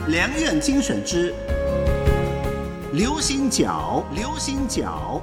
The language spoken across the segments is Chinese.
良苑精选之流行角，流行角。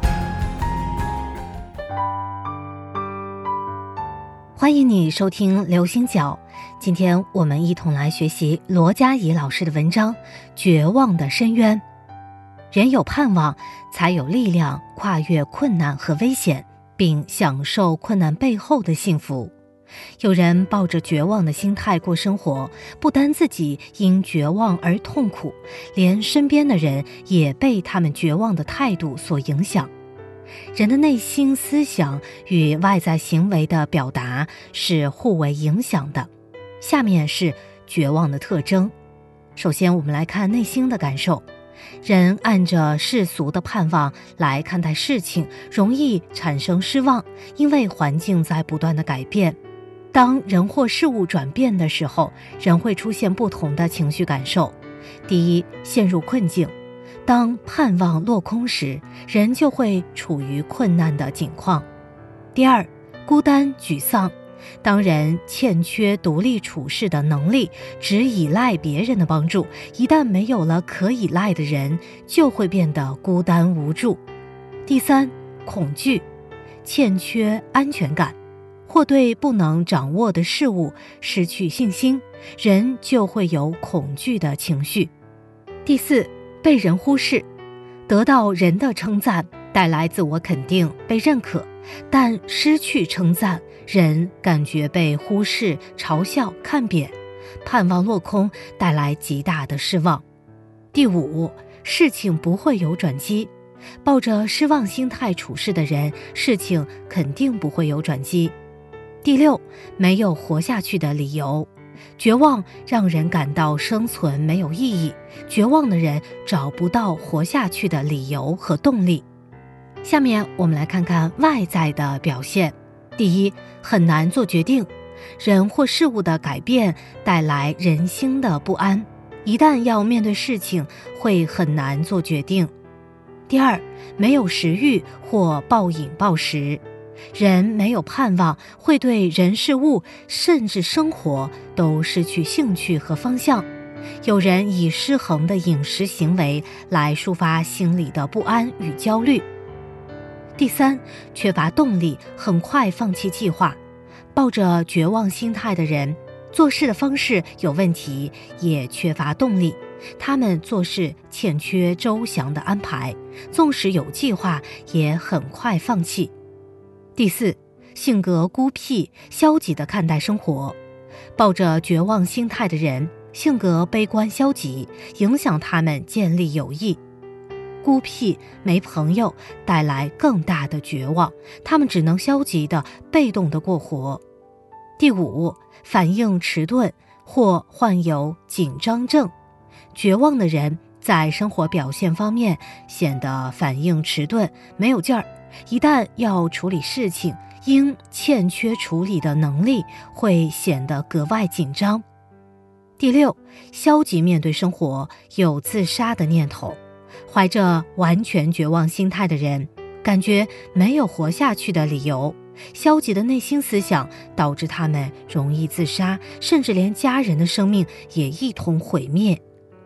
欢迎你收听流行角，今天我们一同来学习罗佳怡老师的文章《绝望的深渊》。人有盼望，才有力量跨越困难和危险，并享受困难背后的幸福。有人抱着绝望的心态过生活，不单自己因绝望而痛苦，连身边的人也被他们绝望的态度所影响。人的内心思想与外在行为的表达是互为影响的。下面是绝望的特征。首先我们来看内心的感受。人按着世俗的盼望来看待事情，容易产生失望，因为环境在不断的改变。当人或事物转变的时候，人会出现不同的情绪感受。第一，陷入困境。当盼望落空时，人就会处于困难的境况。第二，孤单沮丧。当人欠缺独立处事的能力，只依赖别人的帮助，一旦没有了可依赖的人，就会变得孤单无助。第三，恐惧，欠缺安全感，或对不能掌握的事物失去信心，人就会有恐惧的情绪。第四，被人忽视，得到人的称赞带来自我肯定，被认可，但失去称赞，人感觉被忽视、嘲笑、看扁，盼望落空，带来极大的失望。第五，事情不会有转机。抱着失望心态处事的人，事情肯定不会有转机。第六，没有活下去的理由。绝望让人感到生存没有意义，绝望的人找不到活下去的理由和动力。下面我们来看看外在的表现。第一，很难做决定。人或事物的改变带来人心的不安，一旦要面对事情，会很难做决定。第二，没有食欲或暴饮暴食。人没有盼望，会对人事物甚至生活都失去兴趣和方向。有人以失衡的饮食行为来抒发心里的不安与焦虑。第三，缺乏动力，很快放弃计划。抱着绝望心态的人，做事的方式有问题，也缺乏动力。他们做事欠缺周详的安排，纵使有计划，也很快放弃。第四，性格孤僻，消极地看待生活。抱着绝望心态的人，性格悲观消极，影响他们建立友谊。孤僻没朋友，带来更大的绝望，他们只能消极的、被动的过活。第五，反应迟钝或患有紧张症。绝望的人在生活表现方面显得反应迟钝，没有劲儿，一旦要处理事情，因欠缺处理的能力，会显得格外紧张。第六，消极面对生活，有自杀的念头。怀着完全绝望心态的人，感觉没有活下去的理由，消极的内心思想导致他们容易自杀，甚至连家人的生命也一同毁灭。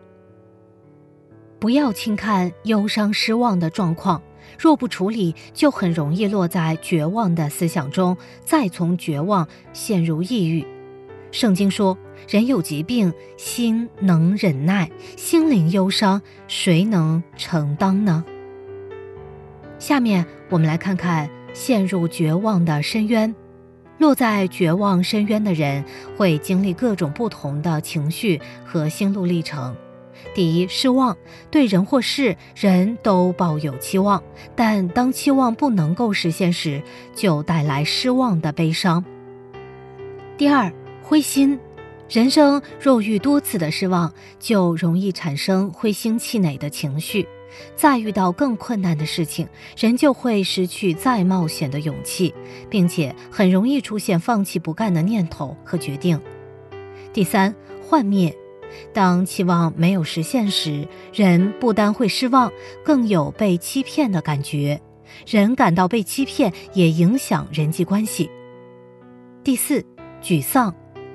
不要轻看忧伤失望的状况，若不处理，就很容易落在绝望的思想中，再从绝望陷入抑郁。圣经说，人有疾病，心能忍耐，心灵忧伤，谁能承担呢？下面我们来看看陷入绝望的深渊。落在绝望深渊的人会经历各种不同的情绪和心路历程。第一，失望，对人或事人都抱有期望，但当期望不能够实现时，就带来失望的悲伤。第二，灰心，人生若遇多次的失望，就容易产生灰心气馁的情绪，再遇到更困难的事情，人就会失去再冒险的勇气，并且很容易出现放弃不干的念头和决定。第三，幻灭，当期望没有实现时，人不单会失望，更有被欺骗的感觉，人感到被欺骗，也影响人际关系。第四，沮丧，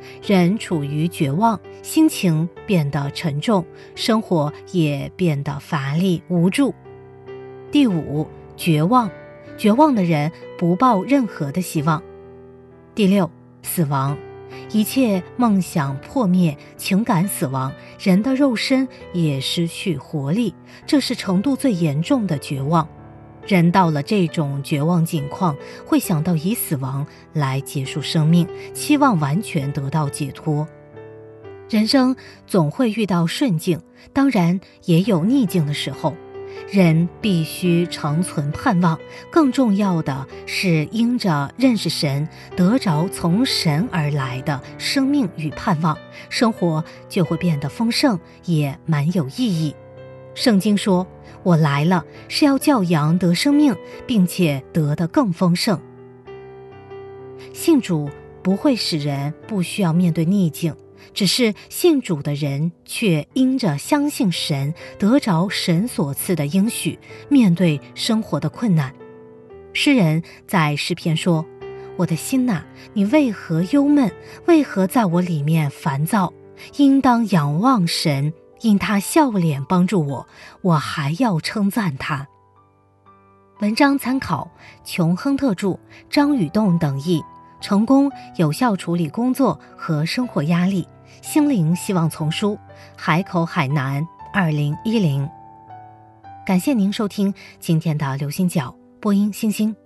人处于绝望，心情变得沉重，生活也变得乏力无助。第五，绝望，绝望的人不抱任何的希望。第六，死亡，一切梦想破灭，情感死亡，人的肉身也失去活力，这是程度最严重的绝望。人到了这种绝望境况，会想到以死亡来结束生命，期望完全得到解脱。人生总会遇到顺境，当然也有逆境的时候，人必须长存盼望，更重要的是因着认识神，得着从神而来的生命与盼望，生活就会变得丰盛，也蛮有意义。圣经说，我来了是要叫羊得生命，并且得得更丰盛。信主不会使人不需要面对逆境，只是信主的人却因着相信神，得着神所赐的应许，面对生活的困难。诗人在诗篇说，我的心哪，你为何忧闷？为何在我里面烦躁？应当仰望神，因他笑脸帮助我，我还要称赞他。文章参考琼亨特著，张宇栋等译。成功有效处理工作和生活压力，心灵希望丛书，海口海南2010。感谢您收听今天的流星角，播音星星。